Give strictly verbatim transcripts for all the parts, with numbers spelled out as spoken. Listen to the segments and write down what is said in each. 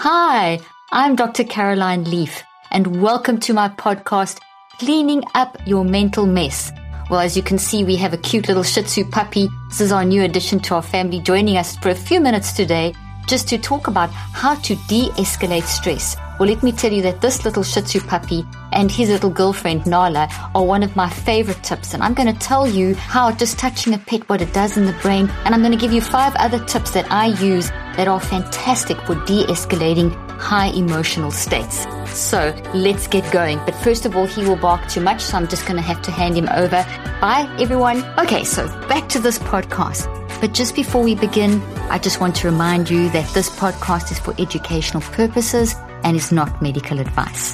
Hi, I'm Doctor Caroline Leaf, and welcome to my podcast, Cleaning Up Your Mental Mess. Well, as you can see, we have a cute little Shih Tzu puppy. This is our new addition to our family, joining us for a few minutes today just to talk about how to de-escalate stress. Well, let me tell you that this little Shih Tzu puppy and his little girlfriend, Nala, are one of my favorite tips. And I'm going to tell you how just touching a pet, what it does in the brain. And I'm going to give you five other tips that I use that are fantastic for de-escalating high emotional states. So let's get going. But first of all, he will bark too much, so I'm just going to have to hand him over. Bye, everyone. Okay, so back to this podcast. But just before we begin, I just want to remind you that this podcast is for educational purposes and is not medical advice.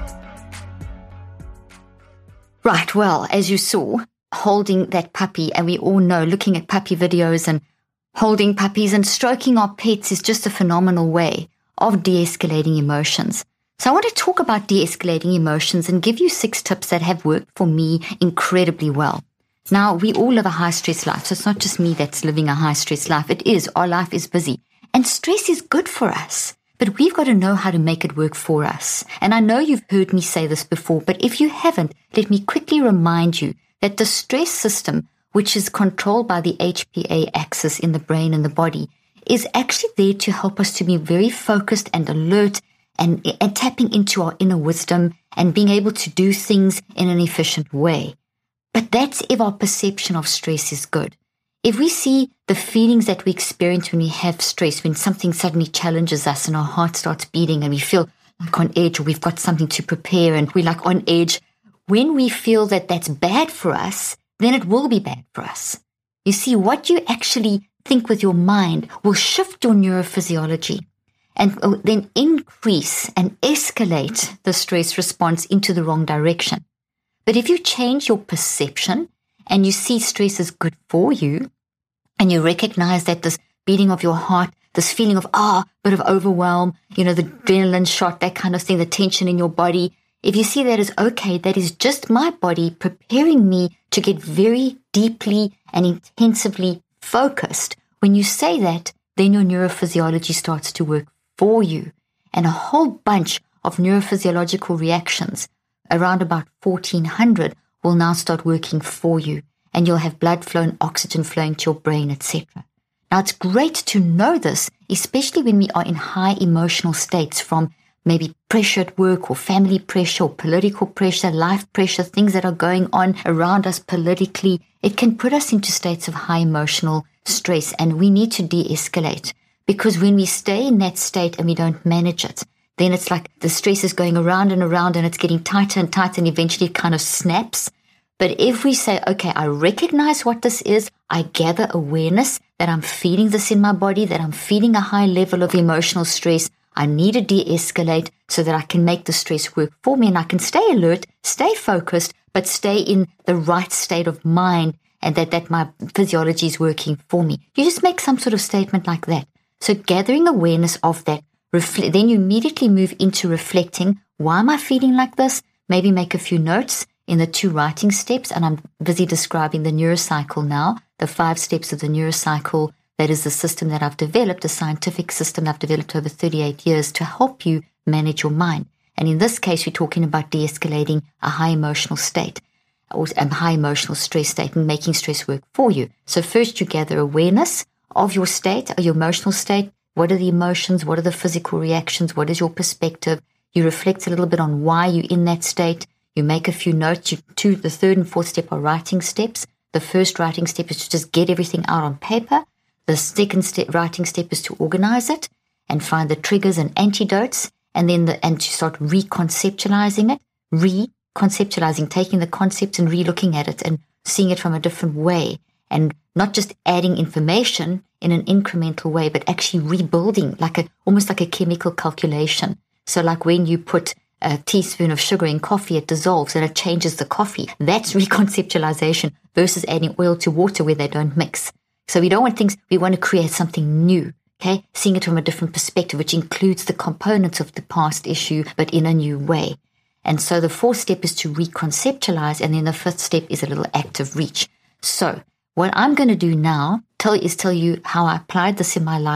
Right, well, as you saw, holding that puppy, and we all know, looking at puppy videos and holding puppies and stroking our pets is just a phenomenal way of de-escalating emotions. So I want to talk about de-escalating emotions and give you six tips that have worked for me incredibly well. Now, we all live a high-stress life, so it's not just me that's living a high-stress life. It is. Our life is busy. And stress is good for us, but we've got to know how to make it work for us. And I know you've heard me say this before, but if you haven't, let me quickly remind you that the stress system, which is controlled by the H P A axis in the brain and the body, is actually there to help us to be very focused and alert and, and tapping into our inner wisdom and being able to do things in an efficient way. But that's if our perception of stress is good. If we see the feelings that we experience when we have stress, when something suddenly challenges us and our heart starts beating and we feel like on edge, or we've got something to prepare and we're like on edge, when we feel that that's bad for us, then it will be bad for us. You see, what you actually think with your mind will shift your neurophysiology and then increase and escalate the stress response into the wrong direction. But if you change your perception and you see stress is good for you, and you recognize that this beating of your heart, this feeling of, ah, bit of overwhelm, you know, the adrenaline shot, that kind of thing, the tension in your body, if you see that as, okay, that is just my body preparing me to get very deeply and intensively focused, when you say that, then your neurophysiology starts to work for you. And a whole bunch of neurophysiological reactions, around about fourteen hundred, will now start working for you. And you'll have blood flow and oxygen flowing to your brain, et cetera. Now, it's great to know this, especially when we are in high emotional states from maybe pressure at work or family pressure or political pressure, life pressure, things that are going on around us politically. It can put us into states of high emotional stress, and we need to de-escalate, because when we stay in that state and we don't manage it, then it's like the stress is going around and around and it's getting tighter and tighter and eventually it kind of snaps. But if we say, okay, I recognize what this is, I gather awareness that I'm feeling this in my body, that I'm feeling a high level of emotional stress, I need to de-escalate so that I can make the stress work for me and I can stay alert, stay focused, but stay in the right state of mind, and that, that my physiology is working for me. You just make some sort of statement like that. So gathering awareness of that, reflect, then you immediately move into reflecting, why am I feeling like this? Maybe make a few notes in the two writing steps, and I'm busy describing the neurocycle now, the five steps of the neurocycle. That is the system that I've developed, a scientific system I've developed over thirty-eight years to help you manage your mind. And in this case, we're talking about de-escalating a high emotional state or a high emotional stress state and making stress work for you. So first you gather awareness of your state, or your emotional state. What are the emotions? What are the physical reactions? What is your perspective? You reflect a little bit on why you're in that state. You make a few notes. You, two, the third and fourth step are writing steps. The first writing step is to just get everything out on paper. The second step, writing step is to organize it and find the triggers and antidotes, and then the, and to start reconceptualizing it, reconceptualizing, taking the concept and re-looking at it and seeing it from a different way, and not just adding information in an incremental way, but actually rebuilding, like a almost like a chemical calculation. So like when you put a teaspoon of sugar in coffee, it dissolves and it changes the coffee. That's reconceptualization versus adding oil to water where they don't mix. So we don't want things, we want to create something new, okay? Seeing it from a different perspective, which includes the components of the past issue, but in a new way. And so the fourth step is to reconceptualize, and then the fifth step is a little active reach. So what I'm going to do now tell is tell you how I applied this in my life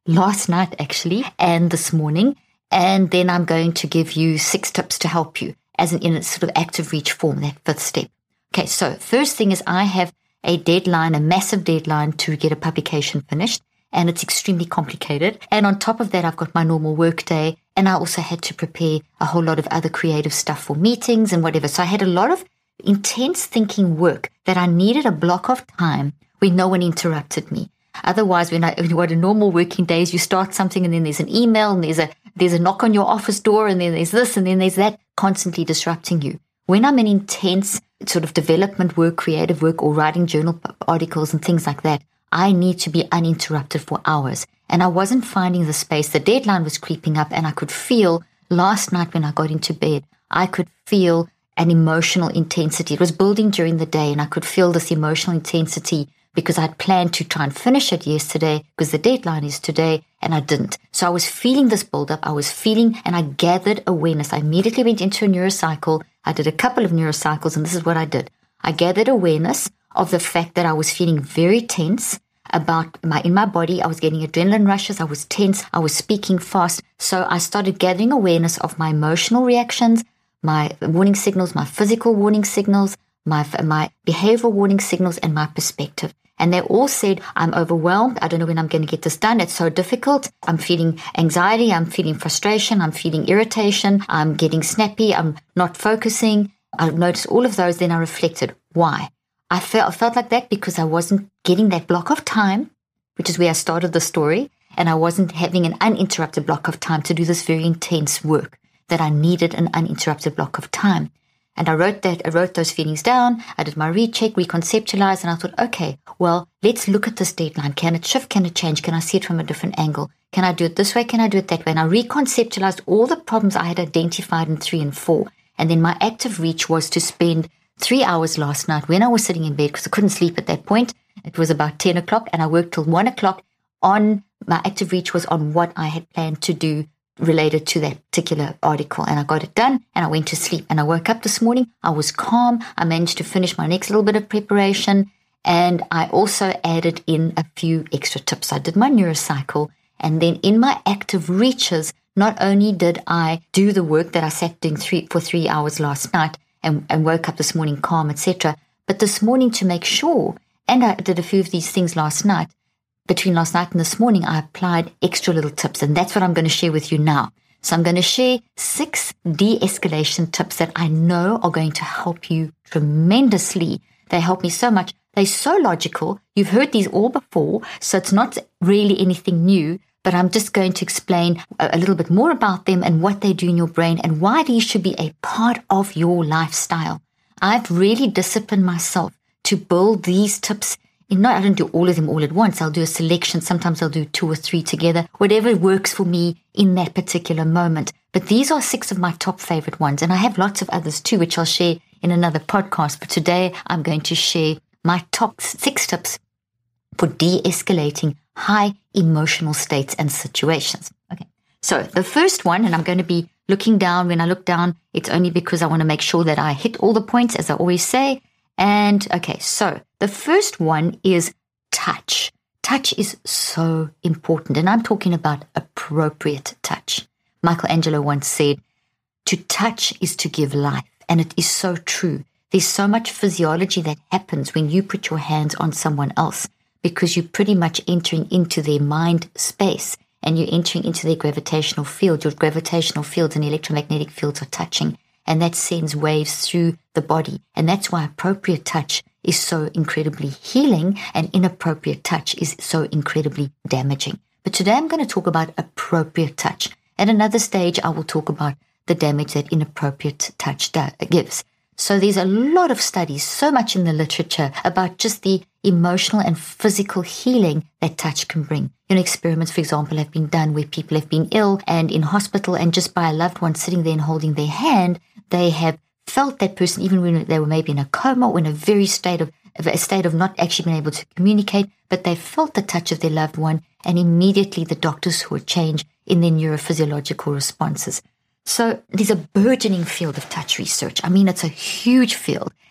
last night actually, and this morning. And then I'm going to give you six tips to help you as an, in a sort of active reach form, that fifth step. Okay, so first thing is I have a deadline, a massive deadline to get a publication finished, and it's extremely complicated. And on top of that, I've got my normal work day, and I also had to prepare a whole lot of other creative stuff for meetings and whatever. So I had a lot of intense thinking work that I needed a block of time where no one interrupted me. Otherwise, when I, what a normal working day is, you start something and then there's an email and there's a, there's a knock on your office door and then there's this and then there's that, constantly disrupting you. When I'm in intense sort of development work, creative work, or writing journal articles and things like that, I need to be uninterrupted for hours. And I wasn't finding the space. The deadline was creeping up, and I could feel last night when I got into bed, I could feel an emotional intensity. It was building during the day, and I could feel this emotional intensity because I'd planned to try and finish it yesterday because the deadline is today, and I didn't. So I was feeling this build-up. I was feeling, and I gathered awareness. I immediately went into a neurocycle. I did a couple of neurocycles, and this is what I did. I gathered awareness of the fact that I was feeling very tense about my, in my body. I was getting adrenaline rushes. I was tense. I was speaking fast. So I started gathering awareness of my emotional reactions, my warning signals, my physical warning signals, my, my behavioral warning signals, and my perspective. And they all said, I'm overwhelmed. I don't know when I'm going to get this done. It's so difficult. I'm feeling anxiety. I'm feeling frustration. I'm feeling irritation. I'm getting snappy. I'm not focusing. I noticed all of those. Then I reflected. Why? I felt, I felt like that because I wasn't getting that block of time, which is where I started the story. And I wasn't having an uninterrupted block of time to do this very intense work that I needed an uninterrupted block of time. And I wrote that, I wrote those feelings down. I did my recheck, reconceptualize, and I thought, okay, well, let's look at this deadline. Can it shift? Can it change? Can I see it from a different angle? Can I do it this way? Can I do it that way? And I reconceptualized all the problems I had identified in three and four. And then my active reach was to spend three hours last night when I was sitting in bed because I couldn't sleep at that point. It was about ten o'clock, and I worked till one o'clock on, my active reach was on what I had planned to do related to that particular article, and I got it done, and I went to sleep. And I woke up this morning, I was calm, I managed to finish my next little bit of preparation, and I also added in a few extra tips. I did my neurocycle, and then in my active reaches, not only did I do the work that I sat doing three, for three hours last night and, and woke up this morning calm, et cetera, but this morning to make sure, and I did a few of these things last night, between last night and this morning, I applied extra little tips, and that's what I'm going to share with you now. So I'm going to share six de-escalation tips that I know are going to help you tremendously. They help me so much. They're so logical. You've heard these all before, so it's not really anything new, but I'm just going to explain a, a little bit more about them and what they do in your brain and why these should be a part of your lifestyle. I've really disciplined myself to build these tips. No, I don't do all of them all at once. I'll do a selection. Sometimes I'll do two or three together, whatever works for me in that particular moment. But these are six of my top favorite ones. And I have lots of others too, which I'll share in another podcast. But today I'm going to share my top six tips for de-escalating high emotional states and situations. Okay. So the first one, and I'm going to be looking down. When I look down, it's only because I want to make sure that I hit all the points, as I always say. And okay, so the first one is touch. Touch is so important, and I'm talking about appropriate touch. Michelangelo once said, to touch is to give life, and it is so true. There's so much physiology that happens when you put your hands on someone else because you're pretty much entering into their mind space and you're entering into their gravitational field. Your gravitational fields and electromagnetic fields are touching, and that sends waves through the body. And that's why appropriate touch is so incredibly healing and inappropriate touch is so incredibly damaging. But today I'm going to talk about appropriate touch. At another stage, I will talk about the damage that inappropriate touch do- gives. So there's a lot of studies, so much in the literature about just the emotional and physical healing that touch can bring. You know, experiments, for example, have been done where people have been ill and in hospital, and just by a loved one sitting there and holding their hand, they have felt that person even when they were maybe in a coma or in a very state of a state of not actually being able to communicate, but they felt the touch of their loved one, and immediately the doctors saw a change in their neurophysiological responses. So there's a burgeoning field of touch research. I mean, it's a huge field.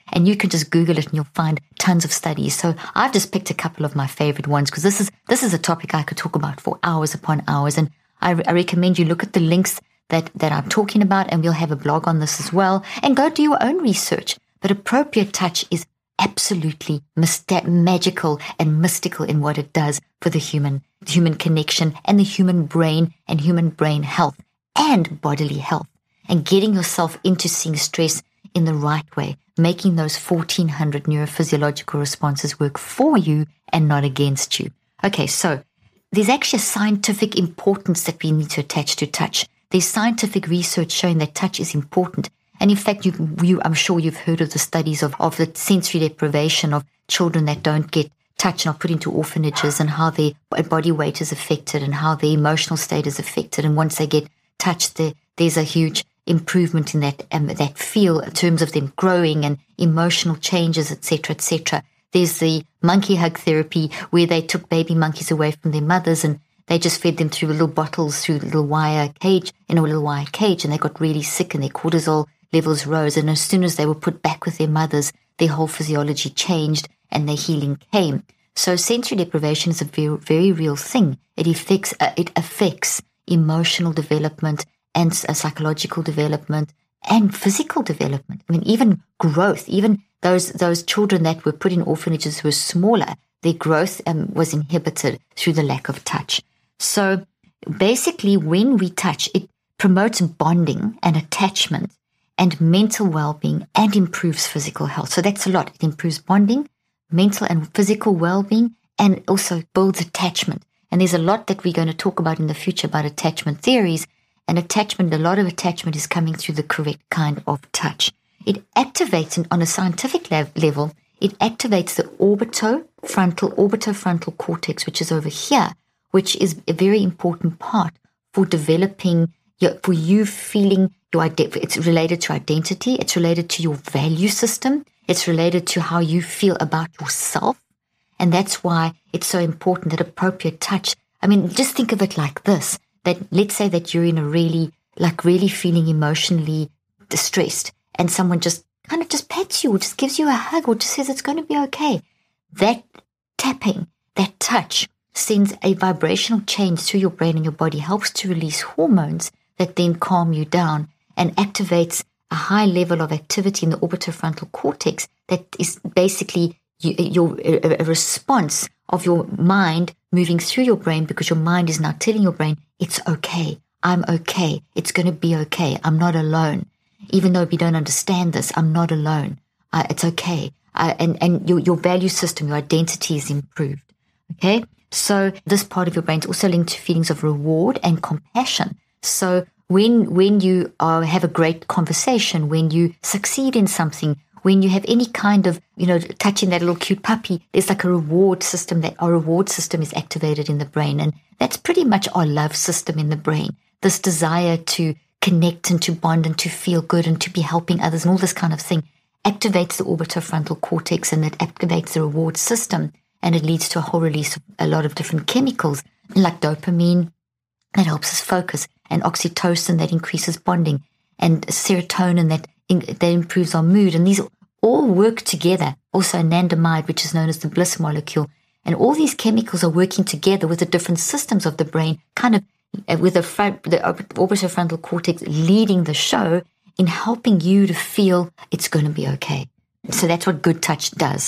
And you can just Google it and you'll find tons of studies. So I've just picked a couple of my favorite ones because this is this is a topic I could talk about for hours upon hours. And I, I recommend you look at the links that, that I'm talking about, and we'll have a blog on this as well. And go do your own research. But appropriate touch is absolutely myst- magical and mystical in what it does for the human, human connection and the human brain and human brain health and bodily health, and getting yourself into seeing stress in the right way, making those fourteen hundred neurophysiological responses work for you and not against you. Okay, so there's actually a scientific importance that we need to attach to touch. There's scientific research showing that touch is important. And in fact, you, you, I'm sure you've heard of the studies of, of the sensory deprivation of children that don't get touch and are put into orphanages, and how their body weight is affected and how their emotional state is affected. And once they get touched, there, there's a huge improvement in that um, that feel in terms of them growing and emotional changes, et cetera, et cetera. There's the monkey hug therapy where they took baby monkeys away from their mothers and they just fed them through little bottles, through a little wire cage, in a little wire cage, and they got really sick and their cortisol levels rose. And as soon as they were put back with their mothers, their whole physiology changed and their healing came. So sensory deprivation is a very, very real thing. It affects, uh, it affects emotional development and uh, psychological development and physical development. I mean, even growth, even those those children that were put in orphanages who were smaller, their growth um, was inhibited through the lack of touch. So basically, when we touch, it promotes bonding and attachment and mental well-being and improves physical health. So that's a lot. It improves bonding, mental and physical well-being, and also builds attachment. And there's a lot that we're going to talk about in the future about attachment theories. And attachment, a lot of attachment is coming through the correct kind of touch. It activates, on a scientific level, it activates the orbitofrontal, orbitofrontal cortex, which is over here, which is a very important part for developing, your, for you feeling your identity. It's related to identity. It's related to your value system. It's related to how you feel about yourself. And that's why it's so important that appropriate touch, I mean, just think of it like this, that let's say that you're in a really, like really feeling emotionally distressed, and someone just kind of just pets you or just gives you a hug or just says it's going to be okay. That tapping, that touch sends a vibrational change through your brain and your body, helps to release hormones that then calm you down and activates a high level of activity in the orbitofrontal cortex that is basically your, a, a response of your mind moving through your brain, because your mind is now telling your brain, it's okay, I'm okay, it's going to be okay, I'm not alone. Even though we don't understand this, I'm not alone. Uh, it's okay. Uh, and and your, your value system, your identity is improved. Okay? So this part of your brain is also linked to feelings of reward and compassion. So when when you uh, have a great conversation, when you succeed in something, when you have any kind of, you know, touching that little cute puppy, there's like a reward system, that our reward system is activated in the brain. And that's pretty much our love system in the brain. This desire to connect and to bond and to feel good and to be helping others and all this kind of thing activates the orbitofrontal cortex, and it activates the reward system, and it leads to a whole release of a lot of different chemicals like dopamine that helps us focus, and oxytocin that increases bonding, and serotonin that, in, that improves our mood. And these all work together. Also anandamide, which is known as the bliss molecule. And all these chemicals are working together with the different systems of the brain, kind of with the, front, the orbitofrontal cortex leading the show in helping you to feel it's going to be okay. So that's what good touch does.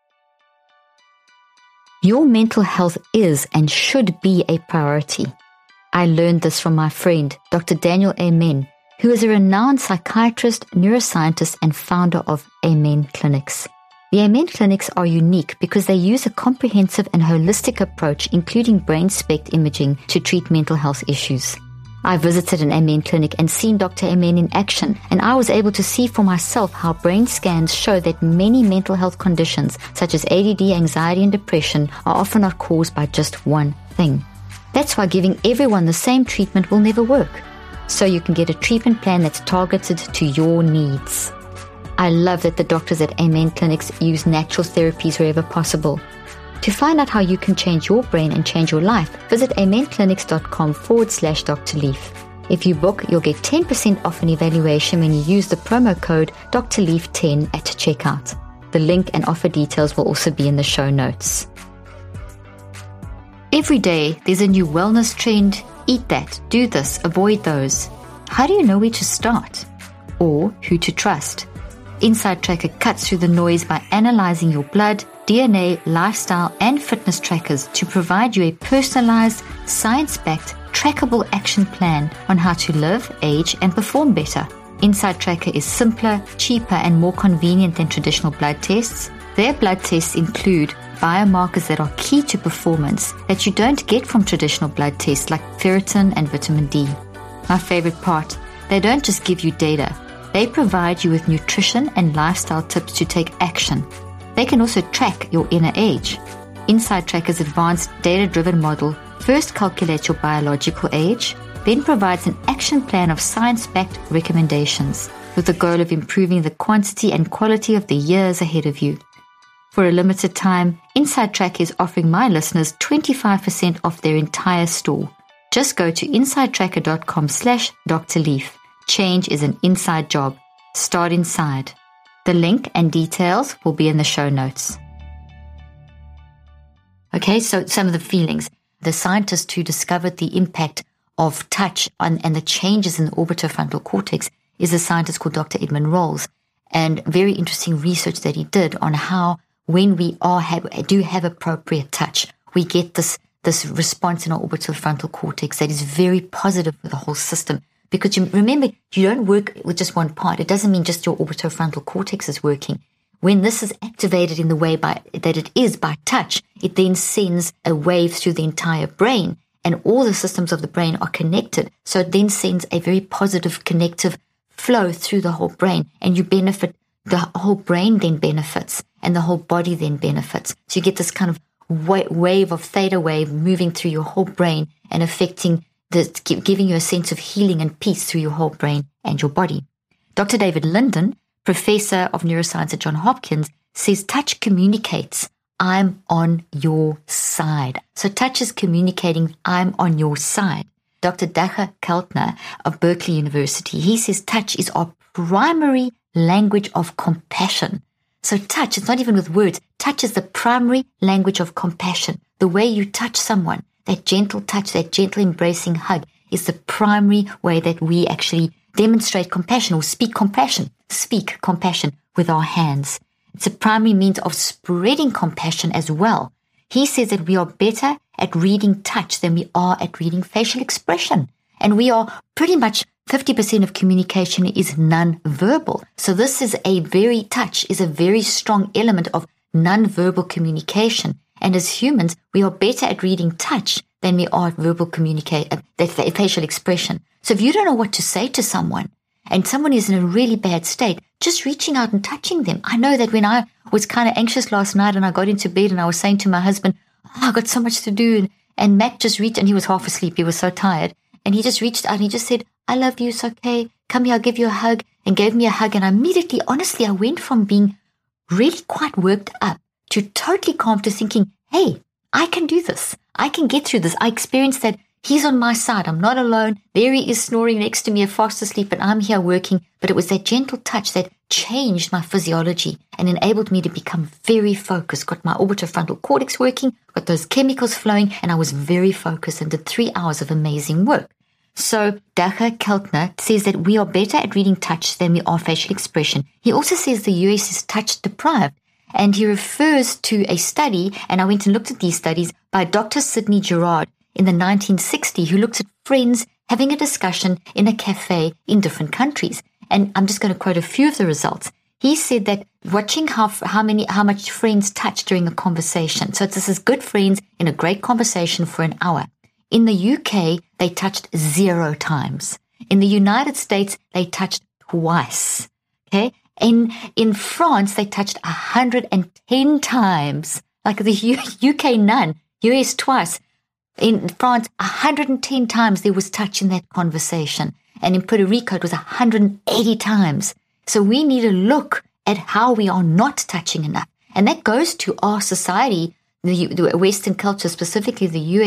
Your mental health is and should be a priority. I learned this from my friend, Doctor Daniel Amen, who is a renowned psychiatrist, neuroscientist, and founder of Amen Clinics. The Amen Clinics are unique because they use a comprehensive and holistic approach, including brain SPECT imaging, to treat mental health issues. I visited an Amen clinic and seen Doctor Amen in action, and I was able to see for myself how brain scans show that many mental health conditions, such as A D D, anxiety, and depression, are often not caused by just one thing. That's why giving everyone the same treatment will never work. So you can get a treatment plan that's targeted to your needs. I love that the doctors at Amen Clinics use natural therapies wherever possible. To find out how you can change your brain and change your life, visit amenclinics.com forward slash Dr. Leaf. If you book, you'll get ten percent off an evaluation when you use the promo code D R Leaf ten at checkout. The link and offer details will also be in the show notes. Every day, there's a new wellness trend. Eat that, do this, avoid those. How do you know where to start? Or who to trust? Inside Tracker cuts through the noise by analyzing your blood, D N A, lifestyle, and fitness trackers to provide you a personalized, science-backed, trackable action plan on how to live, age, and perform better. Inside Tracker is simpler, cheaper, and more convenient than traditional blood tests. Their blood tests include biomarkers that are key to performance that you don't get from traditional blood tests like ferritin and vitamin D. My favorite part, they don't just give you data. They provide you with nutrition and lifestyle tips to take action. They can also track your inner age. Inside Tracker's advanced data-driven model first calculates your biological age, then provides an action plan of science-backed recommendations with the goal of improving the quantity and quality of the years ahead of you. For a limited time, Inside Tracker is offering my listeners twenty-five percent off their entire store. Just go to insidetracker.com slash Dr. Leaf. Change is an inside job. Start inside. The link and details will be in the show notes. Okay, so some of the feelings. The scientist who discovered the impact of touch on, and the changes in the orbitofrontal cortex is a scientist called Doctor Edmund Rolls. And very interesting research that he did on how when we are have, do have appropriate touch, we get this, this response in our orbitofrontal cortex that is very positive for the whole system. Because you remember, you don't work with just one part. It doesn't mean just your orbitofrontal cortex is working. When this is activated in the way by, that it is by touch, it then sends a wave through the entire brain, and all the systems of the brain are connected. So it then sends a very positive connective flow through the whole brain, and you benefit, the whole brain then benefits, and the whole body then benefits. So you get this kind of wa- wave of theta wave moving through your whole brain and affecting the, giving you a sense of healing and peace through your whole brain and your body. Doctor David Linden, professor of neuroscience at Johns Hopkins, says touch communicates, I'm on your side. So touch is communicating, I'm on your side. Doctor Dacher Keltner of Berkeley University, he says touch is our primary language of compassion. So touch, it's not even with words, touch is the primary language of compassion. The way you touch someone, that gentle touch, that gentle embracing hug is the primary way that we actually demonstrate compassion or speak compassion, speak compassion with our hands. It's a primary means of spreading compassion as well. He says that we are better at reading touch than we are at reading facial expression. And we are pretty much fifty percent of communication is non-verbal. So this is a very, touch is a very strong element of non-verbal communication. And as humans, we are better at reading touch than we are at verbal communication, uh, facial expression. So if you don't know what to say to someone, and someone is in a really bad state, just reaching out and touching them. I know that when I was kind of anxious last night and I got into bed and I was saying to my husband, oh, I got so much to do. And, and Matt just reached, and he was half asleep. He was so tired. And he just reached out and he just said, I love you. It's okay. Come here. I'll give you a hug. And gave me a hug. And immediately, honestly, I went from being really quite worked up to totally calm to thinking, hey, I can do this. I can get through this. I experienced that he's on my side. I'm not alone. There he is snoring next to me, fast asleep, and I'm here working. But it was that gentle touch that changed my physiology and enabled me to become very focused. Got my orbitofrontal cortex working, got those chemicals flowing, and I was very focused and did three hours of amazing work. So Dacher Keltner says that we are better at reading touch than we are facial expression. He also says the U S is touch deprived. And he refers to a study, and I went and looked at these studies, by Doctor Sidney Girard in the nineteen sixties, who looked at friends having a discussion in a cafe in different countries. And I'm just going to quote a few of the results. He said that watching how how many how much friends touch during a conversation. So this is good friends in a great conversation for an hour. In the U K, they touched zero times. In the United States, they touched twice. Okay. In in France, they touched one hundred ten times, like the U, UK none, U S twice. In France, one hundred ten times there was touch in that conversation. And in Puerto Rico, it was one hundred eighty times. So we need to look at how we are not touching enough. And that goes to our society, the, the Western culture, specifically the U S,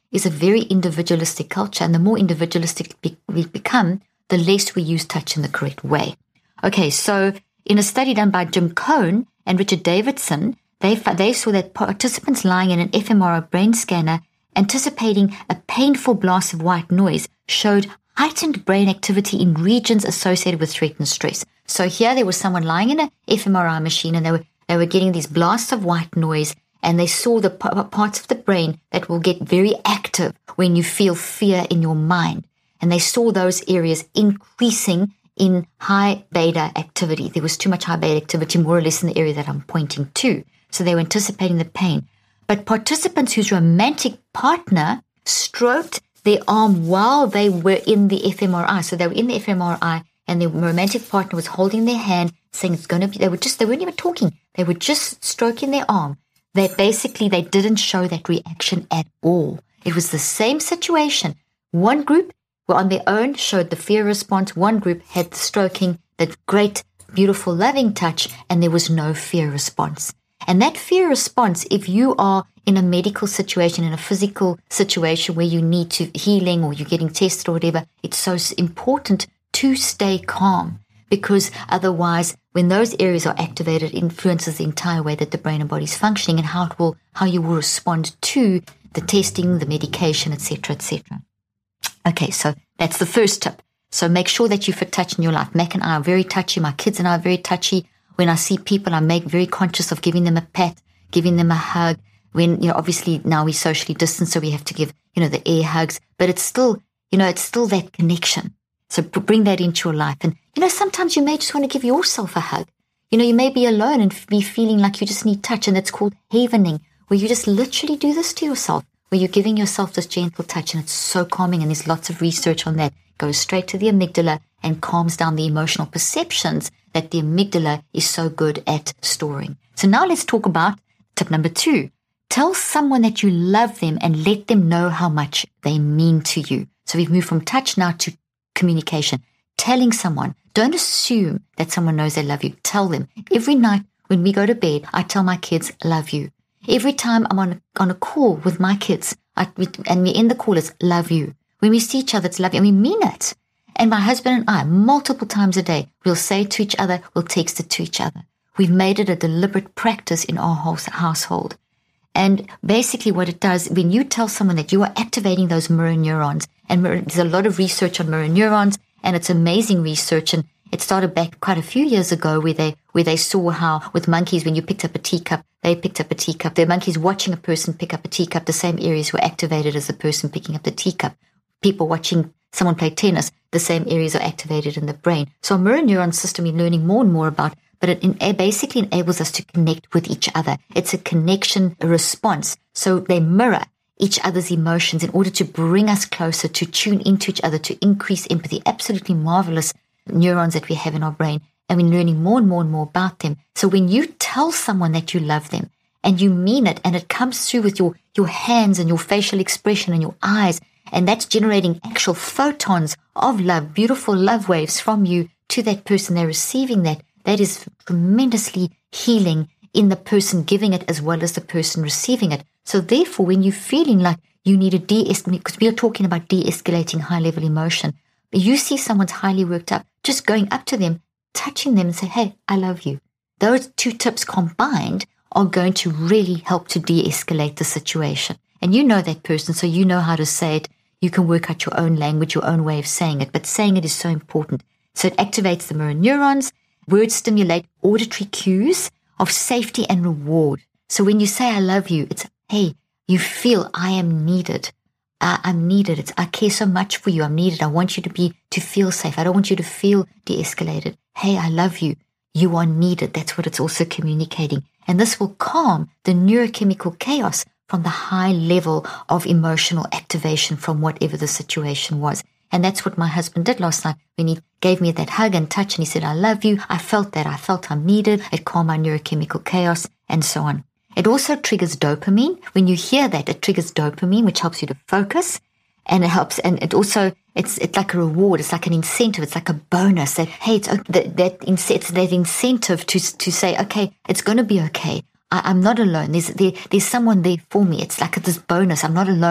is a very individualistic culture. And the more individualistic we become, the less we use touch in the correct way. Okay, so in a study done by Jim Cohn and Richard Davidson, they, they saw that participants lying in an f M R I brain scanner anticipating a painful blast of white noise showed heightened brain activity in regions associated with threat and stress. So here there was someone lying in an f M R I machine, and they were they were getting these blasts of white noise, and they saw the p- parts of the brain that will get very active when you feel fear in your mind. And they saw those areas increasing in high beta activity. There was too much high beta activity, more or less in the area that I'm pointing to. So they were anticipating the pain. But participants whose romantic partner stroked their arm while they were in the f M R I. So they were in the f M R I, and their romantic partner was holding their hand, saying it's going to be, they were just, they weren't even talking. They were just stroking their arm. They basically, they didn't show that reaction at all. It was the same situation. One group were on their own, showed the fear response. One group had the stroking, the great, beautiful, loving touch, and there was no fear response. And that fear response, if you are in a medical situation, in a physical situation where you need to healing or you're getting tested or whatever, it's so important to stay calm, because otherwise, when those areas are activated, it influences the entire way that the brain and body is functioning and how it will, how you will respond to the testing, the medication, et cetera, et cetera. Okay, so that's the first tip. So make sure that you fit touch in your life. Mac and I are very touchy. My kids and I are very touchy. When I see people, I make very conscious of giving them a pat, giving them a hug. When, you know, obviously now we're socially distanced, so we have to give, you know, the air hugs, but it's still, you know, it's still that connection. So bring that into your life. And, you know, sometimes you may just want to give yourself a hug. You know, you may be alone and be feeling like you just need touch, and it's called havening, where you just literally do this to yourself, where you're giving yourself this gentle touch, and it's so calming, and there's lots of research on that. It goes straight to the amygdala and calms down the emotional perceptions that the amygdala is so good at storing. So now let's talk about tip number two. Tell someone that you love them and let them know how much they mean to you. So we've moved from touch now to communication. Telling someone. Don't assume that someone knows they love you. Tell them. Every night when we go to bed, I tell my kids, love you. Every time I'm on, on a call with my kids, I, we, and we end the call, it's love you. When we see each other, it's love you. And we mean it. And my husband and I, multiple times a day, we'll say it to each other, we'll text it to each other. We've made it a deliberate practice in our whole household. And basically what it does, when you tell someone that you are activating those mirror neurons, and there's a lot of research on mirror neurons, and it's amazing research, and it started back quite a few years ago where they where they saw how with monkeys, when you picked up a teacup, they picked up a teacup. The monkeys watching a person pick up a teacup, the same areas were activated as the person picking up the teacup. People watching someone play tennis, the same areas are activated in the brain. So a mirror neuron system we're learning more and more about, but it, it basically enables us to connect with each other. It's a connection, a response. So they mirror each other's emotions in order to bring us closer, to tune into each other, to increase empathy. Absolutely marvelous neurons that we have in our brain. And we're learning more and more and more about them. So when you tell someone that you love them and you mean it, and it comes through with your, your hands and your facial expression and your eyes, and that's generating actual photons of love, beautiful love waves from you to that person, they're receiving that. That is tremendously healing in the person giving it as well as the person receiving it. So therefore, when you're feeling like you need to de-escalate, because we are talking about de-escalating high-level emotion, but you see someone's highly worked up, just going up to them, touching them and say, hey, I love you. Those two tips combined are going to really help to de-escalate the situation. And you know that person, so you know how to say it. You can work out your own language, your own way of saying it, but saying it is so important. So it activates the mirror neurons. Words stimulate auditory cues of safety and reward. So when you say, I love you, it's, hey, you feel I am needed. Uh, I'm needed. It's, I care so much for you. I'm needed. I want you to be, to feel safe. I don't want you to feel de-escalated. Hey, I love you. You are needed. That's what it's also communicating. And this will calm the neurochemical chaos from the high level of emotional activation from whatever the situation was. And that's what my husband did last night when he gave me that hug and touch and he said, I love you. I felt that. I felt I'm needed. It calmed my neurochemical chaos and so on. It also triggers dopamine. When you hear that, it triggers dopamine, which helps you to focus. And it helps, and it also, it's it's like a reward. It's like an incentive. It's like a bonus that, hey, it's that, that it's that incentive to to say, okay, it's going to be okay. I, I'm not alone. There's there, there's someone there for me. It's like this bonus. I'm not alone.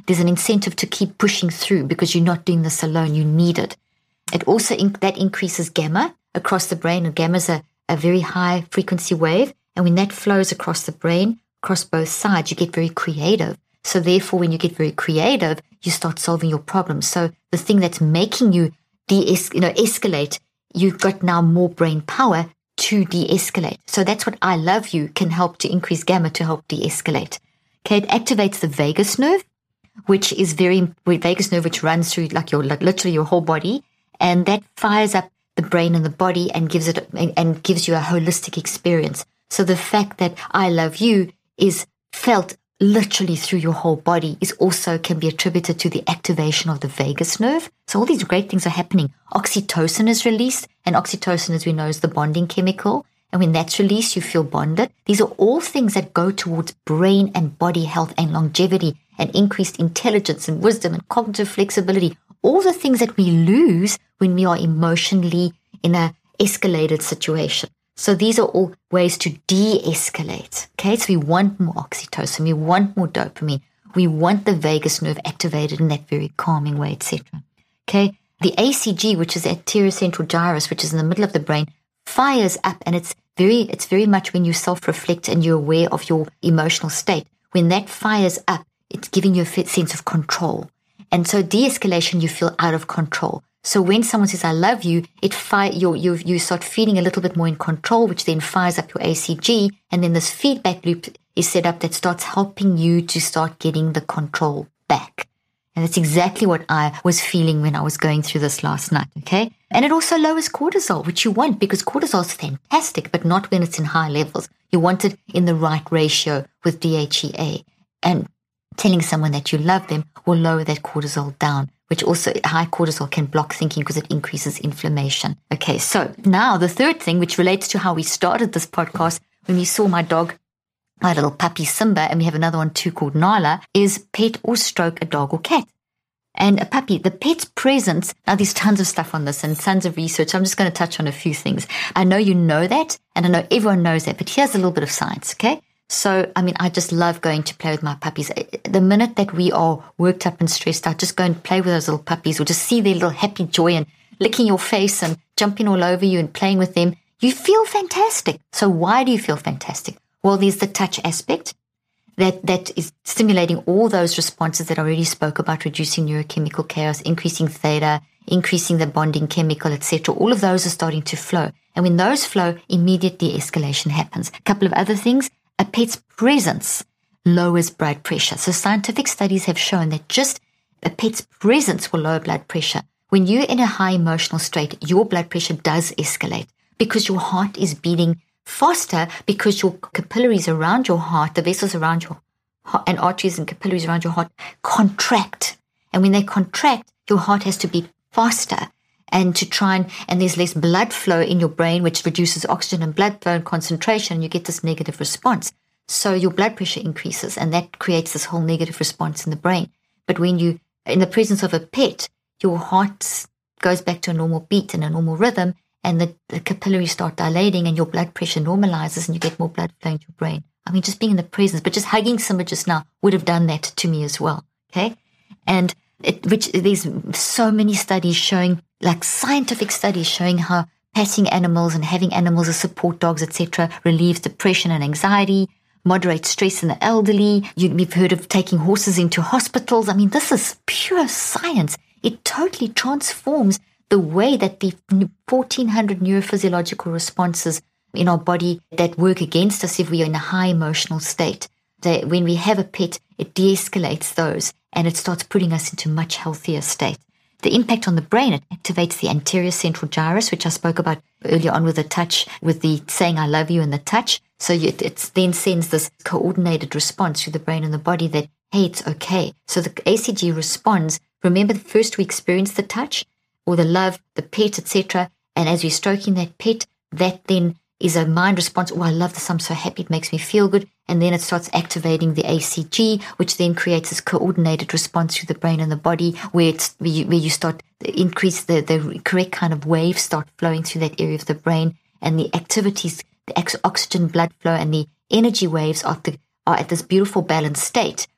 there's an incentive to keep pushing through because you're not doing this alone. You need it. It also, in, that increases gamma across the brain, and gamma is a, a very high frequency wave. And when that flows across the brain, across both sides, you get very creative. So therefore, when you get very creative, you start solving your problems. So the thing that's making you de you know, escalate, you've got now more brain power to de-escalate. So that's what I Love You can help to increase gamma to help de-escalate. Okay, it activates the vagus nerve, which is very, vagus nerve, which runs through like your, like literally your whole body. And that fires up the brain and the body and gives it, and, and gives you a holistic experience. So the fact that I Love You is felt literally through your whole body is also can be attributed to the activation of the vagus nerve. So all these great things are happening. Oxytocin is released, and oxytocin, as we know, is the bonding chemical. And when that's released, you feel bonded. These are all things that go towards brain and body health and longevity and increased intelligence and wisdom and cognitive flexibility. All the things that we lose when we are emotionally in a escalated situation. So these are all ways to de-escalate. Okay, so we want more oxytocin, we want more dopamine, we want the vagus nerve activated in that very calming way, et cetera. Okay, the A C G, which is the anterocentral gyrus, which is in the middle of the brain, fires up, and it's very, it's very much when you self-reflect and you're aware of your emotional state. When that fires up, it's giving you a sense of control. And so de-escalation, you feel out of control. So when someone says, I love you, it fire, you, you, you start feeling a little bit more in control, which then fires up your A C G. And then this feedback loop is set up that starts helping you to start getting the control back. And that's exactly what I was feeling when I was going through this last night. Okay. And it also lowers cortisol, which you want, because cortisol is fantastic, but not when it's in high levels. You want it in the right ratio with D H E A. And telling someone that you love them will lower that cortisol down, which also high cortisol can block thinking because it increases inflammation. Okay, so now the third thing, which relates to how we started this podcast, when we saw my dog, my little puppy Simba, and we have another one too called Nyla, is pet or stroke a dog or cat. And a puppy, the pet's presence, now there's tons of stuff on this and tons of research. I'm just going to touch on a few things. I know you know that, and I know everyone knows that, but here's a little bit of science, okay? So, I mean, I just love going to play with my puppies. The minute that we are worked up and stressed out, just go and play with those little puppies or just see their little happy joy and licking your face and jumping all over you and playing with them. You feel fantastic. So why do you feel fantastic? Well, there's the touch aspect that, that is stimulating all those responses that I already spoke about, reducing neurochemical chaos, increasing theta, increasing the bonding chemical, et cetera. All of those are starting to flow. And when those flow, immediate de-escalation happens. A couple of other things. A pet's presence lowers blood pressure. So scientific studies have shown that just a pet's presence will lower blood pressure. When you're in a high emotional state, your blood pressure does escalate because your heart is beating faster, because your capillaries around your heart, the vessels around your heart and arteries and capillaries around your heart contract. And when they contract, your heart has to beat faster. And to try and, and there's less blood flow in your brain, which reduces oxygen and blood flow and concentration, and you get this negative response. So your blood pressure increases, and that creates this whole negative response in the brain. But when you, in the presence of a pet, your heart goes back to a normal beat and a normal rhythm, and the, the capillaries start dilating, and your blood pressure normalizes, and you get more blood flowing to your brain. I mean, just being in the presence, but just hugging Simba just now would have done that to me as well. Okay. And it, which there's so many studies showing, like scientific studies showing how patting animals and having animals as support dogs, et cetera, relieves depression and anxiety, moderates stress in the elderly. You, we've heard of taking horses into hospitals. I mean, this is pure science. It totally transforms the way that the fourteen hundred neurophysiological responses in our body that work against us if we are in a high emotional state. They, when we have a pet, it de-escalates those, and it starts putting us into a much healthier state. The impact on the brain, it activates the anterior central gyrus, which I spoke about earlier on with the touch, with the saying I love you and the touch. So you, it then sends this coordinated response to the brain and the body that, hey, it's okay. So the A C G responds. Remember, the first we experience the touch or the love, the pet, et cetera. And as we're stroking that pet, that then is a mind response. Oh, I love this. I'm so happy. It makes me feel good. And then it starts activating the A C G, which then creates this coordinated response to the brain and the body, where it's where you, where you start increase the, the correct kind of waves start flowing through that area of the brain, and the activities, the oxygen, blood flow, and the energy waves are, the, are at this beautiful balanced state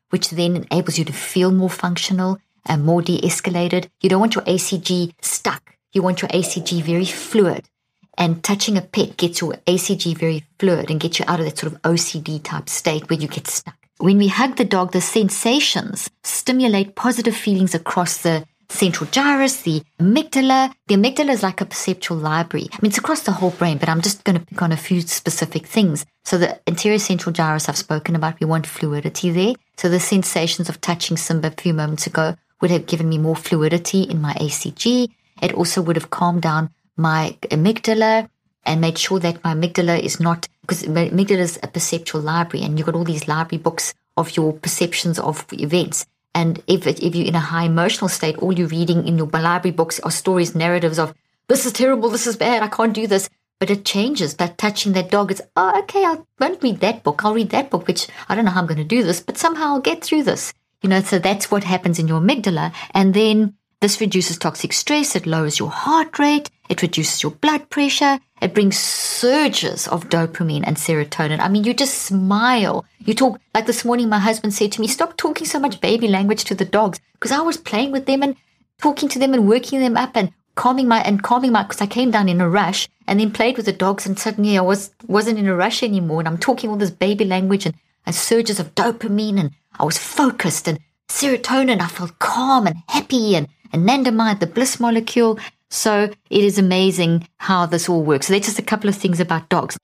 which then enables you to feel more functional and more de-escalated. You don't want your A C G stuck. You want your A C G very fluid. And touching a pet gets your A C G very fluid and gets you out of that sort of O C D type state where you get stuck. When we hug the dog, the sensations stimulate positive feelings across the central gyrus, the amygdala. The amygdala is like a perceptual library. I mean, it's across the whole brain, but I'm just going to pick on a few specific things. So the anterior central gyrus I've spoken about, we want fluidity there. So the sensations of touching Simba a few moments ago would have given me more fluidity in my A C G. It also would have calmed down my amygdala and made sure that my amygdala is not, because my amygdala is a perceptual library and you've got all these library books of your perceptions of events. And if it, if you're in a high emotional state, all you're reading in your library books are stories, narratives of, this is terrible, this is bad, I can't do this. But it changes. That touching that dog, it's, oh, okay, I won't read that book. I'll read that book, which I don't know how I'm going to do this, but somehow I'll get through this. You know, so that's what happens in your amygdala. And then this reduces toxic stress. It lowers your heart rate. It reduces your blood pressure. It brings surges of dopamine and serotonin. I mean, you just smile. You talk, like this morning, my husband said to me, stop talking so much baby language to the dogs, because I was playing with them and talking to them and working them up and calming my, and calming my, because I came down in a rush and then played with the dogs and suddenly I was, wasn't in a rush anymore. And I'm talking all this baby language and, and surges of dopamine, and I was focused, and serotonin, I felt calm and happy, and anandamide, the bliss molecule. So it is amazing how this all works. So that's just a couple of things about dogs.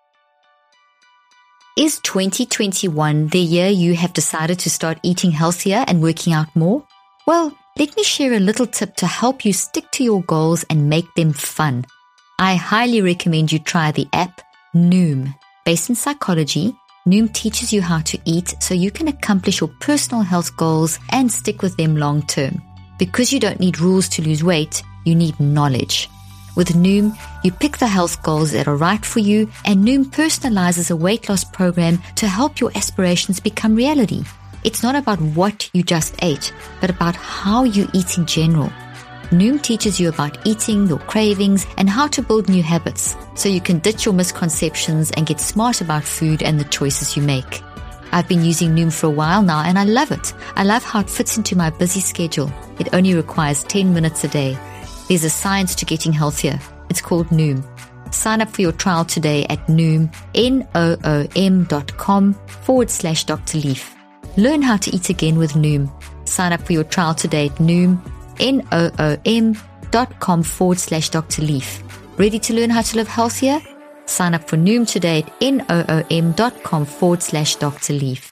Is twenty twenty-one the year you have decided to start eating healthier and working out more? Well, let me share a little tip to help you stick to your goals and make them fun. I highly recommend you try the app Noom. Based in psychology, Noom teaches you how to eat so you can accomplish your personal health goals and stick with them long term. Because you don't need rules to lose weight, you need knowledge. With Noom, you pick the health goals that are right for you, and Noom personalizes a weight loss program to help your aspirations become reality. It's not about what you just ate, but about how you eat in general. Noom teaches you about eating, your cravings, and how to build new habits, so you can ditch your misconceptions and get smart about food and the choices you make. I've been using Noom for a while now and I love it. I love how it fits into my busy schedule. It only requires ten minutes a day. There's a science to getting healthier. It's called Noom. Sign up for your trial today at Noom, N-O-O-M dot com forward slash Doctor Leaf. Learn how to eat again with Noom. Sign up for your trial today at Noom, N-O-O-M dot com forward slash Doctor Leaf. Ready to learn how to live healthier? Sign up for Noom today at N-O-O-M dot com forward slash Doctor Leaf.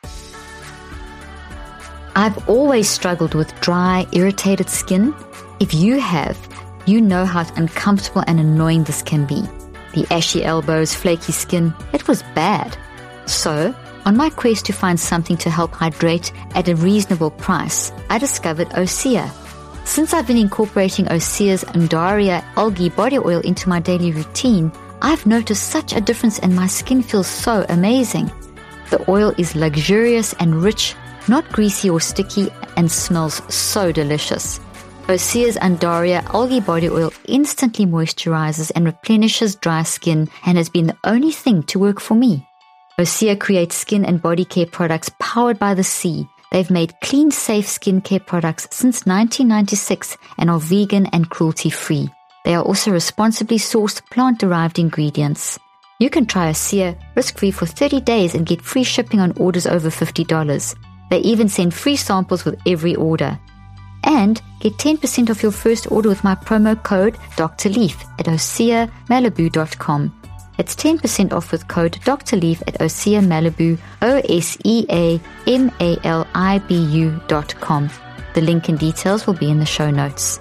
I've always struggled with dry, irritated skin. If you have, you know how uncomfortable and annoying this can be. The ashy elbows, flaky skin, it was bad. So, on my quest to find something to help hydrate at a reasonable price, I discovered Osea. Since I've been incorporating Osea's Undaria algae body oil into my daily routine, I've noticed such a difference and my skin feels so amazing. The oil is luxurious and rich, not greasy or sticky, and smells so delicious. Osea's Undaria algae body oil instantly moisturizes and replenishes dry skin and has been the only thing to work for me. Osea creates skin and body care products powered by the sea. They've made clean, safe skincare products since nineteen ninety-six and are vegan and cruelty-free. They are also responsibly sourced plant-derived ingredients. You can try Osea risk-free for thirty days and get free shipping on orders over fifty dollars. They even send free samples with every order. And get ten percent off your first order with my promo code Doctor Leaf at osea malibu dot com. It's ten percent off with code Doctor Leaf at Osea Malibu, O S E A M A L I B U dot com. The link and details will be in the show notes.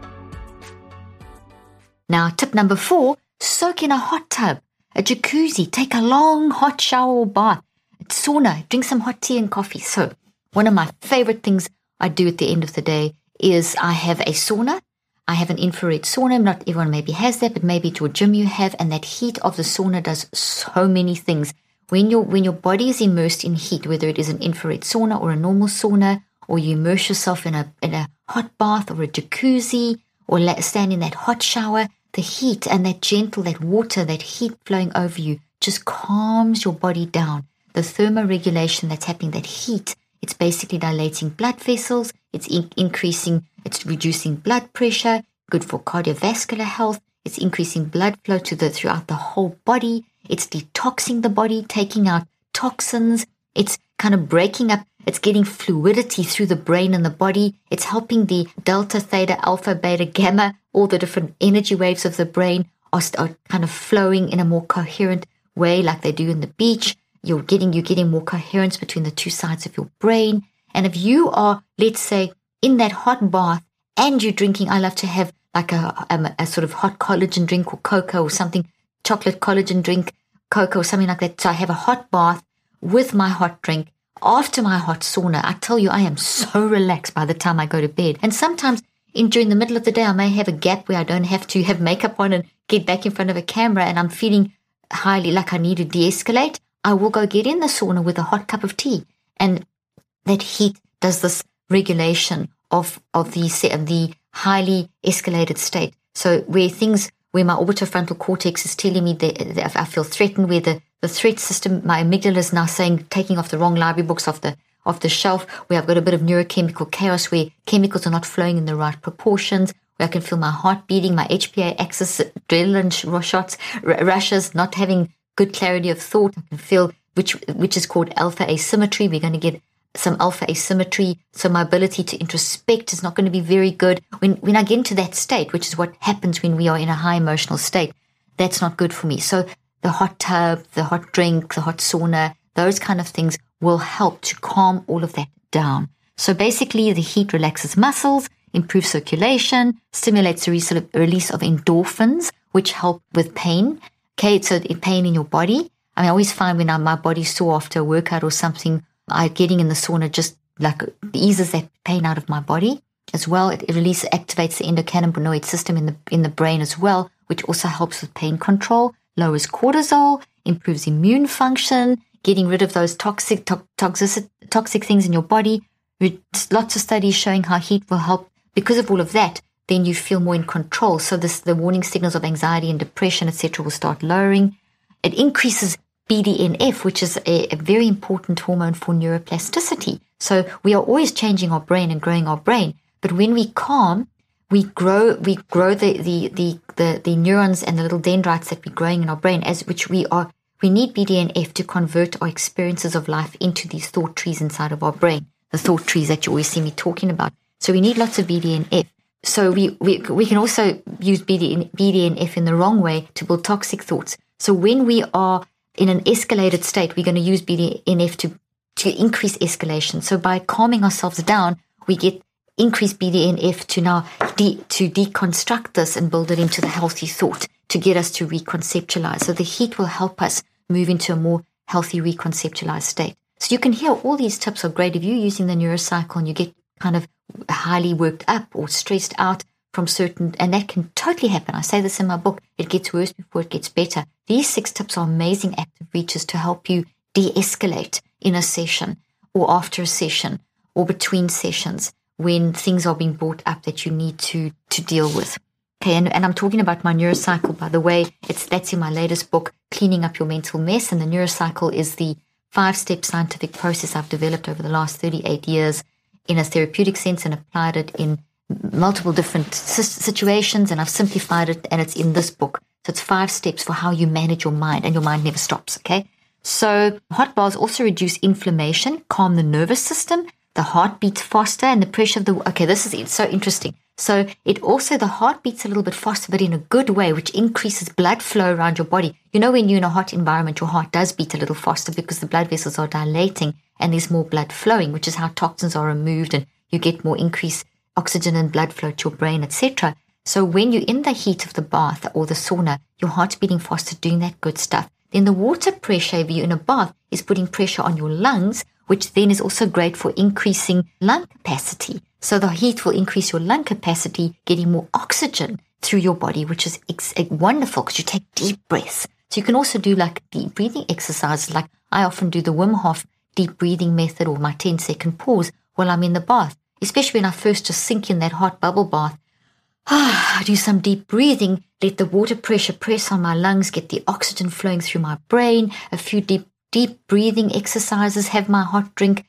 Now, tip number four, soak in a hot tub, a jacuzzi, take a long hot shower or bath, sauna, drink some hot tea and coffee. So, one of my favorite things I do at the end of the day is I have a sauna. I have an infrared sauna. Not everyone maybe has that, but maybe at your gym you have. And that heat of the sauna does so many things. When your when your body is immersed in heat, whether it is an infrared sauna or a normal sauna, or you immerse yourself in a in a hot bath or a jacuzzi, or stand in that hot shower, the heat and that gentle, that water, that heat flowing over you just calms your body down. The thermoregulation that's happening, that heat, It's basically dilating blood vessels. It's in- increasing, it's reducing blood pressure, good for cardiovascular health. It's increasing blood flow to the throughout the whole body. It's detoxing the body, taking out toxins. It's kind of breaking up. It's getting fluidity through the brain and the body. It's helping the delta, theta, alpha, beta, gamma, all the different energy waves of the brain are, are kind of flowing in a more coherent way like they do in the beach. You're getting, you're getting more coherence between the two sides of your brain. And if you are, let's say, in that hot bath and you're drinking, I love to have like a, a, a sort of hot collagen drink or cocoa or something, chocolate collagen drink, cocoa or something like that. So I have a hot bath with my hot drink after my hot sauna. I tell you, I am so relaxed by the time I go to bed. And sometimes in during the middle of the day, I may have a gap where I don't have to have makeup on and get back in front of a camera and I'm feeling highly like I need to de-escalate. I will go get in the sauna with a hot cup of tea. And that heat does this regulation of, of the, the highly escalated state. So where things, where my orbitofrontal cortex is telling me that, that I feel threatened, where the, the threat system, my amygdala is now saying, taking off the wrong library books off the, off the shelf, where I've got a bit of neurochemical chaos, where chemicals are not flowing in the right proportions, where I can feel my heart beating, my H P A axis, adrenaline shots, rushes, not having good clarity of thought. I can feel, which which is called alpha asymmetry. We're going to get some alpha asymmetry. So my ability to introspect is not going to be very good. When when I get into that state, which is what happens when we are in a high emotional state, that's not good for me. So the hot tub, the hot drink, the hot sauna, those kind of things will help to calm all of that down. So basically the heat relaxes muscles, improves circulation, stimulates the release of endorphins, which help with pain. Okay, so pain in your body. I mean, I always find when I, my body's sore after a workout or something, I getting in the sauna just like eases that pain out of my body as well. It, it releases, activates the endocannabinoid system in the in the brain as well, which also helps with pain control, lowers cortisol, improves immune function, getting rid of those toxic to, toxic toxic things in your body. Lots of studies showing how heat will help. Because of all of that, then you feel more in control. So this, the warning signals of anxiety and depression, et cetera, will start lowering. It increases B D N F, which is a, a very important hormone for neuroplasticity. So we are always changing our brain and growing our brain. But when we calm, we grow we grow the the the the, the neurons and the little dendrites that we're growing in our brain, as which we are. We need B D N F to convert our experiences of life into these thought trees inside of our brain, the thought trees that you always see me talking about. So we need lots of B D N F. So we, we we can also use B D N F in the wrong way to build toxic thoughts. So when we are in an escalated state, we're going to use B D N F to, to increase escalation. So by calming ourselves down, we get increased B D N F to now de, to deconstruct this and build it into the healthy thought to get us to reconceptualize. So the heat will help us move into a more healthy reconceptualized state. So you can hear all these tips are great if you're using the neurocycle and you get kind of highly worked up or stressed out from certain, and that can totally happen. I say this in my book. It gets worse before it gets better. These six tips are amazing active reaches to help you de-escalate in a session or after a session or between sessions when things are being brought up that you need to, to deal with. Okay, and, and I'm talking about my neurocycle, by the way. It's that's in my latest book, Cleaning Up Your Mental Mess. And the neurocycle is the five-step scientific process I've developed over the last thirty-eight years in a therapeutic sense and applied it in multiple different situations, and I've simplified it, and it's in this book. So it's five steps for how you manage your mind, and your mind never stops, okay? So hot baths also reduce inflammation, calm the nervous system, the heart beats faster, and the pressure of the... Okay, this is it's so interesting. So it also, the heart beats a little bit faster, but in a good way, which increases blood flow around your body. You know, when you're in a hot environment, your heart does beat a little faster because the blood vessels are dilating and there's more blood flowing, which is how toxins are removed and you get more increased oxygen and blood flow to your brain, et cetera. So when you're in the heat of the bath or the sauna, your heart's beating faster, doing that good stuff. Then the water pressure, if you're in a bath, is putting pressure on your lungs, which then is also great for increasing lung capacity. So the heat will increase your lung capacity, getting more oxygen through your body, which is ex- wonderful because you take deep breaths. So you can also do like deep breathing exercises. Like I often do the Wim Hof deep breathing method or my ten second pause while I'm in the bath, especially when I first just sink in that hot bubble bath. I do some deep breathing, let the water pressure press on my lungs, get the oxygen flowing through my brain, a few deep, deep breathing exercises, have my hot drink,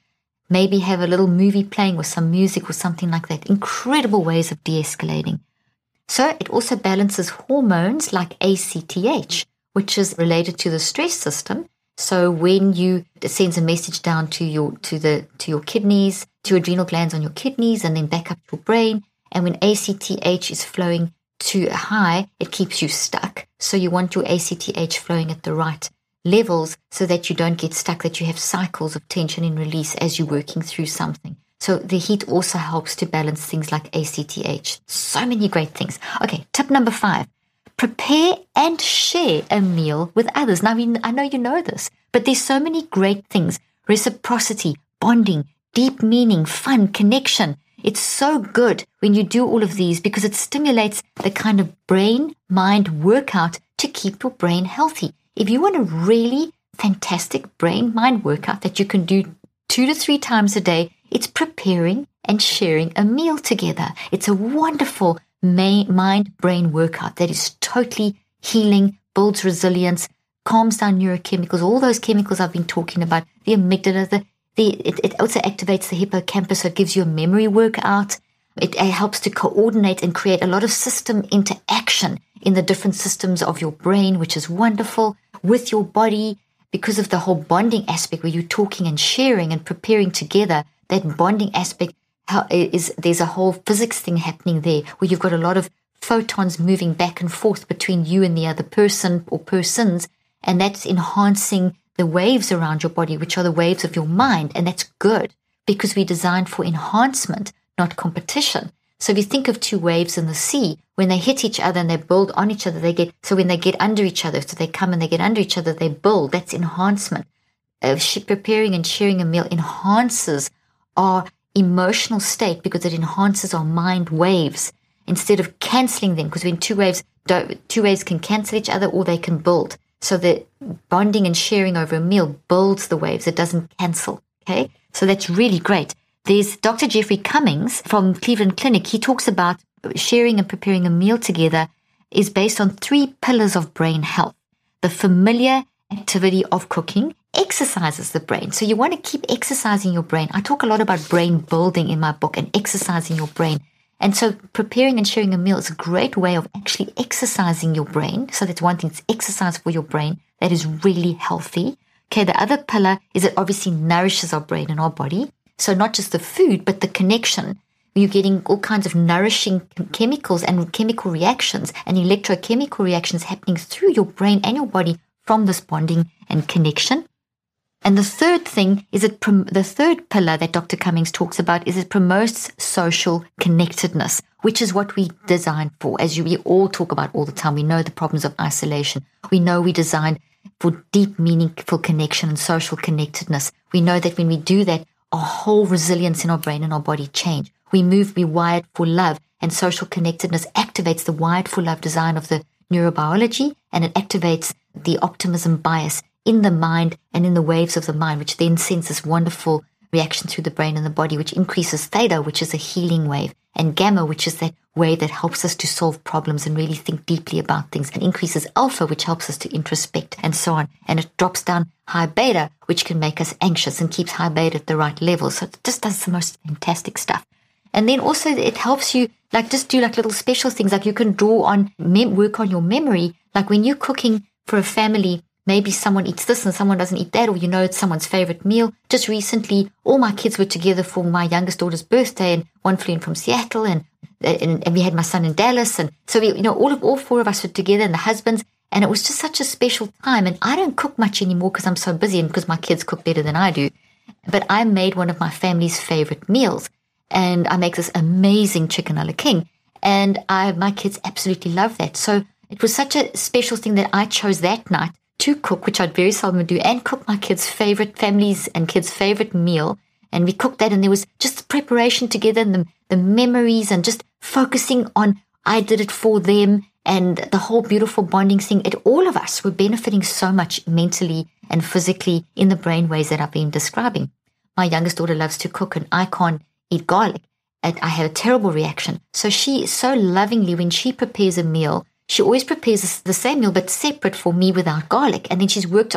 maybe have a little movie playing with some music or something like that. Incredible ways of de-escalating. So it also balances hormones like A C T H, which is related to the stress system. So when you, it sends a message down to your to the to your kidneys, to your adrenal glands on your kidneys, and then back up to your brain. And when A C T H is flowing too high, it keeps you stuck. So you want your A C T H flowing at the right levels so that you don't get stuck, that you have cycles of tension and release as you're working through something. So the heat also helps to balance things like A C T H. So many great things. Okay, tip number five. Prepare and share a meal with others. Now, I mean, I know you know this, but there's so many great things. Reciprocity, bonding, deep meaning, fun, connection. It's so good when you do all of these because it stimulates the kind of brain-mind workout to keep your brain healthy. If you want a really fantastic brain-mind workout that you can do two to three times a day, it's preparing and sharing a meal together. It's a wonderful mind-brain workout that is totally healing, builds resilience, calms down neurochemicals, all those chemicals I've been talking about, the amygdala, the, the it, it also activates the hippocampus, so it gives you a memory workout. It, it helps to coordinate and create a lot of system interaction in the different systems of your brain, which is wonderful, with your body, because of the whole bonding aspect where you're talking and sharing and preparing together. That bonding aspect is, there's a whole physics thing happening there where you've got a lot of photons moving back and forth between you and the other person or persons, and that's enhancing the waves around your body, which are the waves of your mind, and that's good because we're designed for enhancement, not competition. So if you think of two waves in the sea, when they hit each other and they build on each other, they get, so when they get under each other, so they come and they get under each other, they build. That's enhancement. Uh, preparing and sharing a meal enhances our emotional state because it enhances our mind waves instead of canceling them. Because when two waves, don't, two waves can cancel each other or they can build. So the bonding and sharing over a meal builds the waves. It doesn't cancel. Okay. So that's really great. There's Doctor Jeffrey Cummings from Cleveland Clinic. He talks about sharing and preparing a meal together is based on three pillars of brain health. The familiar activity of cooking exercises the brain. So you want to keep exercising your brain. I talk a lot about brain building in my book and exercising your brain. And so preparing and sharing a meal is a great way of actually exercising your brain. So that's one thing, it's exercise for your brain that is really healthy. Okay, the other pillar is it obviously nourishes our brain and our body. So not just the food, but the connection. You're getting all kinds of nourishing chemicals and chemical reactions and electrochemical reactions happening through your brain and your body from this bonding and connection. And the third thing is it prom- the third pillar that Doctor Cummings talks about is it promotes social connectedness, which is what we designed for. As you, we all talk about all the time, we know the problems of isolation. We know we designed for deep, meaningful connection and social connectedness. We know that when we do that, our whole resilience in our brain and our body change. We move, we wired for love, and social connectedness activates the wired for love design of the neurobiology, and it activates the optimism bias in the mind and in the waves of the mind, which then sends this wonderful reaction through the brain and the body, which increases theta, which is a healing wave, and gamma, which is that wave that helps us to solve problems and really think deeply about things, and increases alpha, which helps us to introspect, and so on. And it drops down high beta, which can make us anxious and keeps high beta at the right level. So it just does the most fantastic stuff. And then also it helps you like just do like little special things, like you can draw on, mem- work on your memory. Like when you're cooking for a family, maybe someone eats this and someone doesn't eat that, or you know it's someone's favorite meal. Just recently, all my kids were together for my youngest daughter's birthday, and one flew in from Seattle, and and, and we had my son in Dallas, and so we, you know, all of all four of us were together, and the husbands, and it was just such a special time. And I don't cook much anymore because I'm so busy, and because my kids cook better than I do. But I made one of my family's favorite meals, and I make this amazing chicken a la king, and I my kids absolutely love that. So it was such a special thing that I chose that night to cook, which I'd very seldom do, and cook my kids' favorite, families and kids' favorite meal. And we cooked that, and there was just the preparation together and the, the memories and just focusing on I did it for them and the whole beautiful bonding thing. It, all of us were benefiting so much mentally and physically in the brain ways that I've been describing. My youngest daughter loves to cook, and I can't eat garlic. And I have a terrible reaction. So she so lovingly, when she prepares a meal, she always prepares the same meal, but separate for me without garlic. And then she's worked on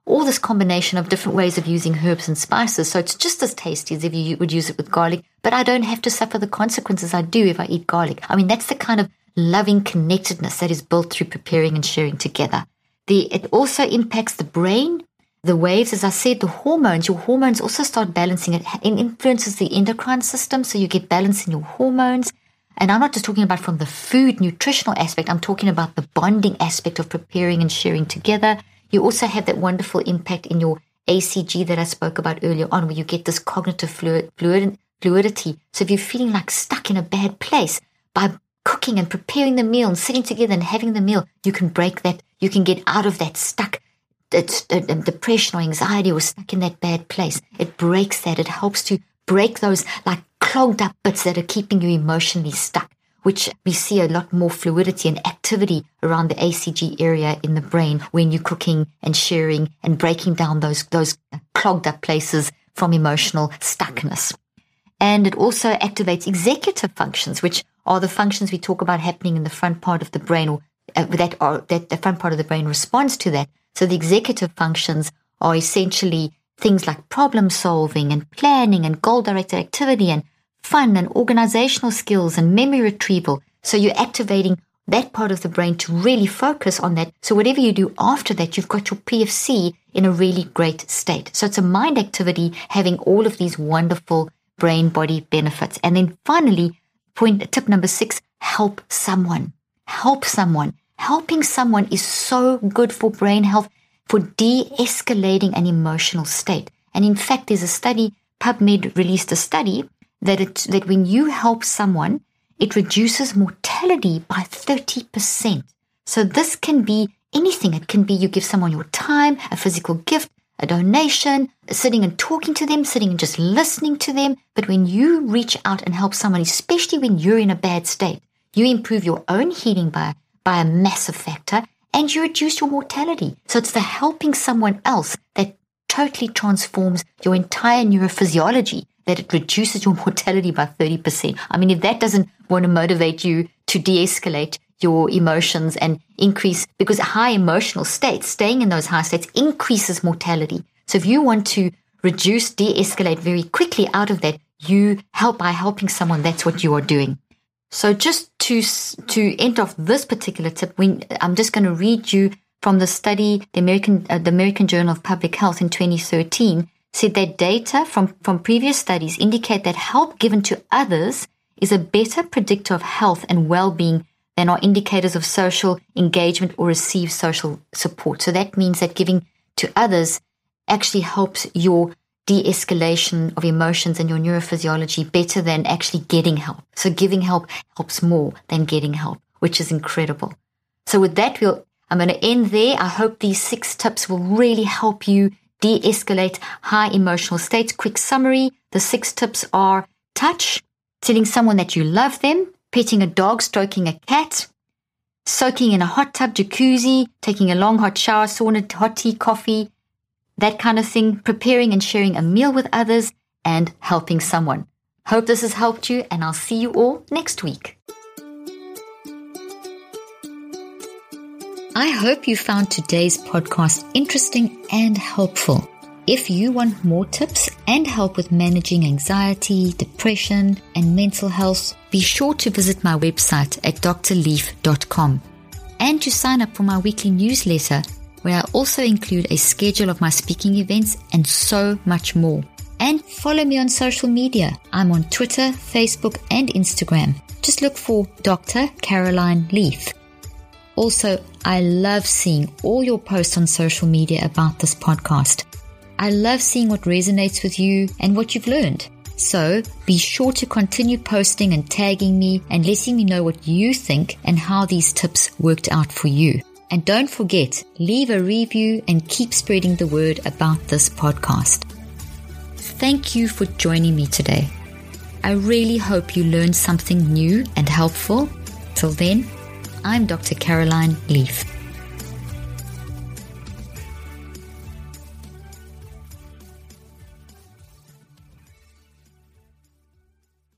all this combination of different ways of using herbs and spices. So it's just as tasty as if you would use it with garlic, but I don't have to suffer the consequences I do if I eat garlic. I mean, that's the kind of loving connectedness that is built through preparing and sharing together. The, it also impacts the brain, the waves, as I said, the hormones. Your hormones also start balancing. It, it influences the endocrine system, so you get balance in your hormones. And I'm not just talking about from the food nutritional aspect. I'm talking about the bonding aspect of preparing and sharing together. You also have that wonderful impact in your A C G that I spoke about earlier on, where you get this cognitive fluid, fluid, fluidity. So if you're feeling like stuck in a bad place, by cooking and preparing the meal and sitting together and having the meal, you can break that. You can get out of that stuck it's, uh, depression or anxiety or stuck in that bad place. It breaks that. It helps to break those like clogged up bits that are keeping you emotionally stuck, which we see a lot more fluidity and activity around the A C G area in the brain when you're cooking and sharing and breaking down those, those clogged up places from emotional stuckness. And it also activates executive functions, which are the functions we talk about happening in the front part of the brain, or uh, that are that the front part of the brain responds to that. So the executive functions are essentially things like problem solving and planning and goal-directed activity and fun and organizational skills and memory retrieval. So you're activating that part of the brain to really focus on that. So whatever you do after that, you've got your P F C in a really great state. So it's a mind activity having all of these wonderful brain-body benefits. And then finally, point tip number six, help someone. Help someone. Helping someone is so good for brain health, for de-escalating an emotional state. And in fact, there's a study, PubMed released a study that it, that when you help someone, it reduces mortality by thirty percent. So this can be anything. It can be you give someone your time, a physical gift, a donation, sitting and talking to them, sitting and just listening to them. But when you reach out and help someone, especially when you're in a bad state, you improve your own healing by, by a massive factor, and you reduce your mortality. So it's the helping someone else that totally transforms your entire neurophysiology, that it reduces your mortality by thirty percent. I mean, if that doesn't want to motivate you to de-escalate your emotions and increase, because high emotional states, staying in those high states increases mortality. So if you want to reduce, de-escalate very quickly out of that, you help by helping someone. That's what you are doing. So just to to end off this particular tip, when, I'm just going to read you from the study, the American uh, the American Journal of Public Health in twenty thirteen, said that data from, from previous studies indicate that help given to others is a better predictor of health and well-being than are indicators of social engagement or received social support. So that means that giving to others actually helps your de-escalation of emotions and your neurophysiology better than actually getting help. So giving help helps more than getting help, which is incredible. So with that, we'll, I'm going to end there. I hope these six tips will really help you de-escalate high emotional states. Quick summary. The six tips are touch, telling someone that you love them, petting a dog, stroking a cat, soaking in a hot tub, jacuzzi, taking a long hot shower, sauna, hot tea, coffee, that kind of thing, preparing and sharing a meal with others, and helping someone. Hope this has helped you, and I'll see you all next week. I hope you found today's podcast interesting and helpful. If you want more tips and help with managing anxiety, depression, and mental health, be sure to visit my website at d r leaf dot com and to sign up for my weekly newsletter, where I also include a schedule of my speaking events and so much more. And follow me on social media. I'm on Twitter, Facebook, and Instagram. Just look for Doctor Caroline Leaf. Also, I love seeing all your posts on social media about this podcast. I love seeing what resonates with you and what you've learned. So be sure to continue posting and tagging me and letting me know what you think and how these tips worked out for you. And don't forget, leave a review and keep spreading the word about this podcast. Thank you for joining me today. I really hope you learned something new and helpful. Till then, I'm Doctor Caroline Leaf.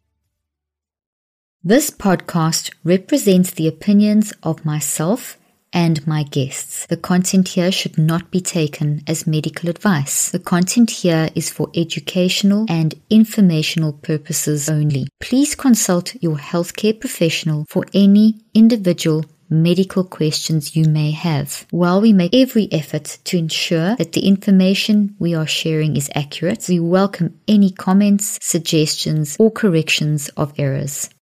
This podcast represents the opinions of myself and my guests. The content here should not be taken as medical advice. The content here is for educational and informational purposes only. Please consult your healthcare professional for any individual medical questions you may have. While we make every effort to ensure that the information we are sharing is accurate, we welcome any comments, suggestions, or corrections of errors.